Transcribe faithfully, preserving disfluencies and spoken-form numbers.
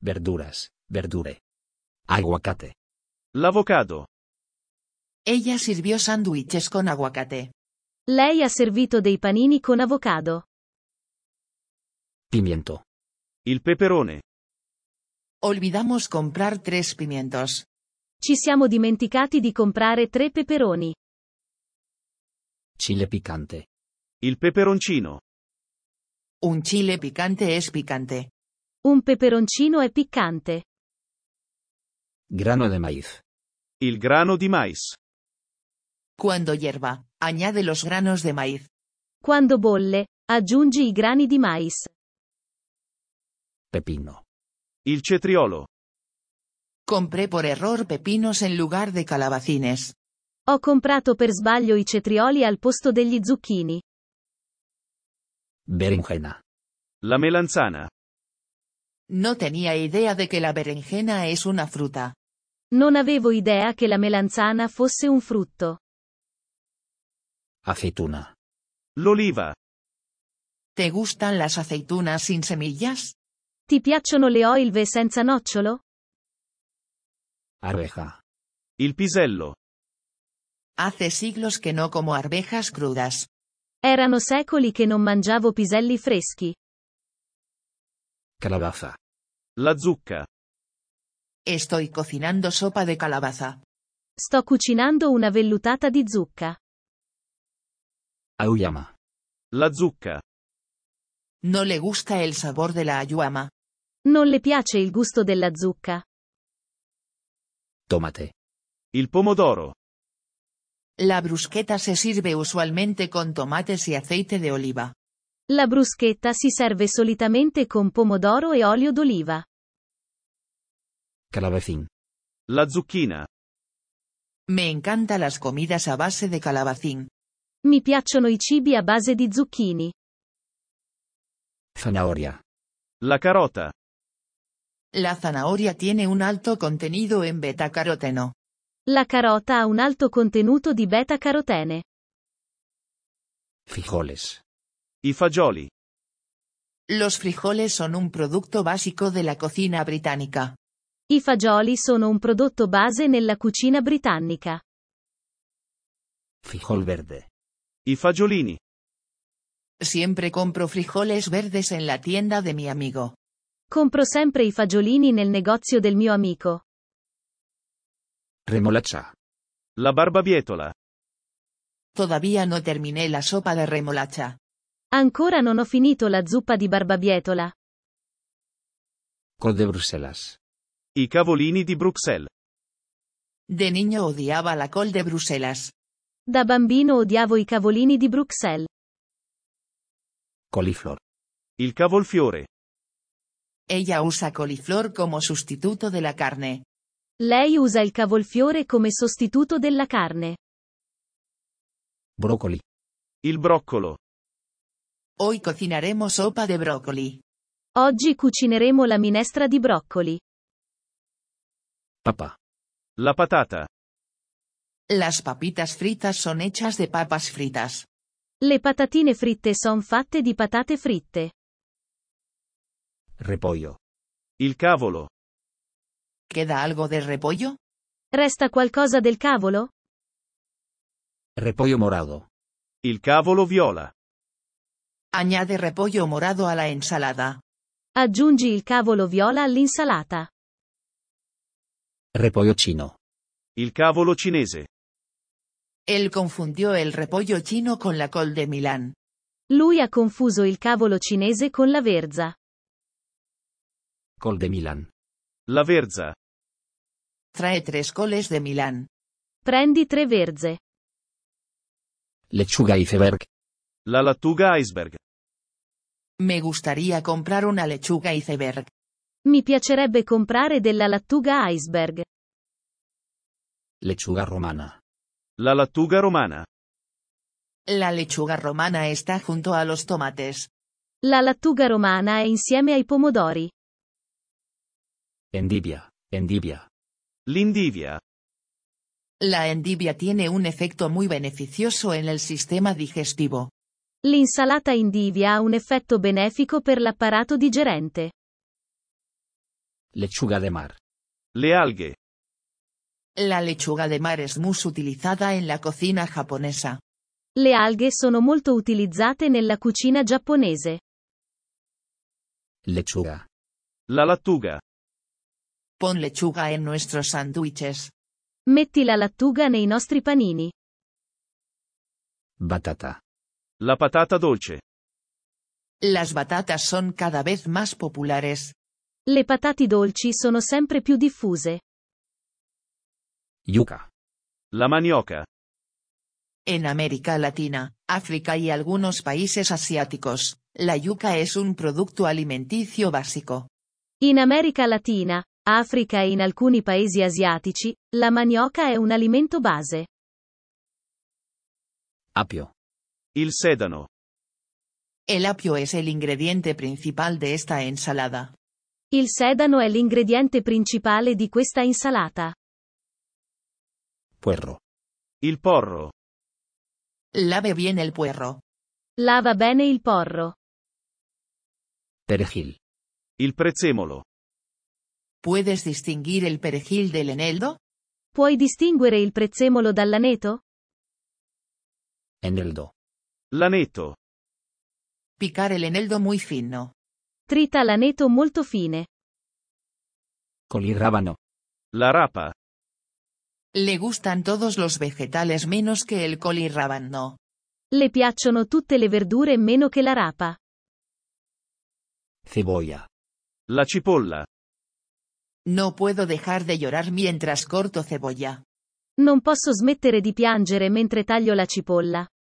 verduras, verdure. Aguacate. L'avocado. Ella sirvió sándwiches con aguacate. Lei ha servito dei panini con avocado. Pimiento. Il peperone. Olvidamos comprar tres pimientos. Ci siamo dimenticati di comprare tre peperoni. Chile picante. Il peperoncino. Un chile picante es picante. Un peperoncino è piccante. Grano de maíz. Il grano di mais. Cuando hierva, añade los granos de maíz. Quando bolle, aggiungi i grani di mais. Pepino. Il cetriolo. Compré por error pepinos en lugar de calabacines. Ho comprato per sbaglio i cetrioli al posto degli zucchini. Berenjena. La melanzana. No tenía idea de que la berenjena es una fruta. Non avevo idea che la melanzana fosse un frutto. Aceituna. L'oliva. ¿Te gustan las aceitunas sin semillas? Ti piacciono le olive senza nocciolo? Arveja. Il pisello. Hace siglos que no como arvejas crudas. Erano secoli che non mangiavo piselli freschi. Calabaza. La zucca. Estoy cocinando sopa de calabaza. Sto cucinando una vellutata di zucca. Auyama. La zucca. No le gusta el sabor de la ayuama. Non le piace il gusto della zucca. Tomate. Il pomodoro. La bruschetta se sirve usualmente con tomates y aceite de oliva. La bruschetta si serve solitamente con pomodoro e olio d'oliva. Calabacín. La zucchina. Me encantan las comidas a base de calabacín. Mi piacciono i cibi a base di zucchini. Zanahoria. La carota. La zanahoria tiene un alto contenido en betacaroteno. La carota ha un alto contenuto di beta-carotene. Frijoles. I fagioli. Los frijoles son un producto básico de la cocina británica. I fagioli sono un prodotto base nella cucina britannica. Frijol verde. I fagiolini. Siempre compro frijoles verdes en la tienda de mi amigo. Compro sempre i fagiolini nel negozio del mio amico. Remolacha. La barbabietola. Todavía no terminé la sopa de remolacha. Ancora non ho finito la zuppa di barbabietola. Col de Bruselas. I cavolini di Bruxelles. De niño odiaba la col de Bruselas. Da bambino odiavo i cavolini di Bruxelles. Coliflor. Il cavolfiore. Ella usa coliflor como sustituto de la carne. Lei usa il cavolfiore come sostituto della carne. Brócoli. Il broccolo. Hoy cocinaremos sopa de brócoli. Oggi cucineremo la minestra di broccoli. Papa. La patata. Las papitas fritas son hechas de papas fritas. Le patatine fritte son fatte di patate fritte. Repollo. Il cavolo. ¿Queda algo de repollo? Resta qualcosa del cavolo? Repollo morado. Il cavolo viola. Añade repollo morado a la ensalada. Aggiungi il cavolo viola all'insalata. Repollo chino. Il cavolo cinese. Él confundió el repollo chino con la col de Milán. Lui ha confuso il cavolo cinese con la verza. Col de Milán. La verza. Trae tres coles de Milán. Prendi tre verze. Lechuga iceberg. La lattuga iceberg. Me gustaría comprar una lechuga iceberg. Mi piacerebbe comprare della lattuga iceberg. Lechuga romana. La lattuga romana. La lechuga romana está junto a los tomates. La lattuga romana è insieme ai pomodori. Endivia. Endivia. L'indivia. La endivia tiene un efecto muy beneficioso en el sistema digestivo. L'insalata indivia ha un effetto benefico per l'apparato digerente. Lechuga de mar. Le alghe. La lechuga de mar es muy utilizada en la cocina japonesa. Le alghe sono molto utilizzate nella cucina giapponese. Lechuga. La lattuga. Pon lechuga en nuestros sándwiches. Metti la lattuga nei nostri panini. Batata. La patata dolce. Las batatas son cada vez más populares. Le patate dolci sono sempre più diffuse. Yuca. La manioca. En América Latina, África y algunos países asiáticos, la yuca es un producto alimenticio básico. In America Latina, Africa e in alcuni paesi asiatici, la manioca è un alimento base. Apio. Il sedano. El apio es el ingrediente principal de esta ensalada. Il sedano è l'ingrediente principale di questa insalata. Puerro. Il porro. Lave bien el puerro. Lava bene il porro. Perejil. Il prezzemolo. ¿Puedes distinguir el perejil del eneldo? Puoi distinguere il prezzemolo dall'aneto? Eneldo. L'aneto. Picar el eneldo muy fino. Trita l'aneto molto fine. Colirrábano. La rapa. Le gustan todos los vegetales menos que el col y rábano. Le piacciono tutte le verdure meno che la rapa. Cebolla. La cipolla. No puedo dejar de llorar mientras corto cebolla. Non posso smettere di piangere mentre taglio la cipolla.